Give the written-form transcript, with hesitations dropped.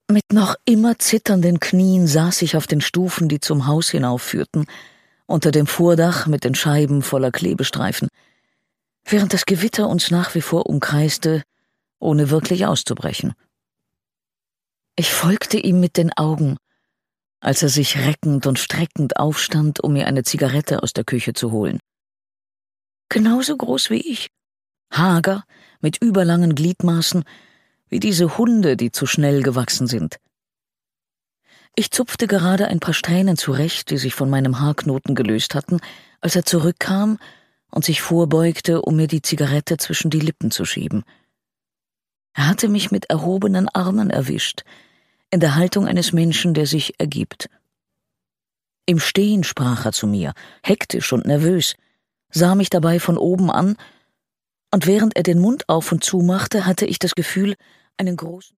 Mit noch immer zitternden Knien saß ich auf den Stufen, die zum Haus hinaufführten, unter dem Vordach mit den Scheiben voller Klebestreifen, während das Gewitter uns nach wie vor umkreiste, ohne wirklich auszubrechen. Ich folgte ihm mit den Augen, als er sich reckend und streckend aufstand, um mir eine Zigarette aus der Küche zu holen. Genauso groß wie ich, hager, mit überlangen Gliedmaßen, wie diese Hunde, die zu schnell gewachsen sind. Ich zupfte gerade ein paar Strähnen zurecht, die sich von meinem Haarknoten gelöst hatten, als er zurückkam und sich vorbeugte, um mir die Zigarette zwischen die Lippen zu schieben. Er hatte mich mit erhobenen Armen erwischt, in der Haltung eines Menschen, der sich ergibt. Im Stehen sprach er zu mir, hektisch und nervös, sah mich dabei von oben an, und während er den Mund auf und zu machte, hatte ich das Gefühl, einen großen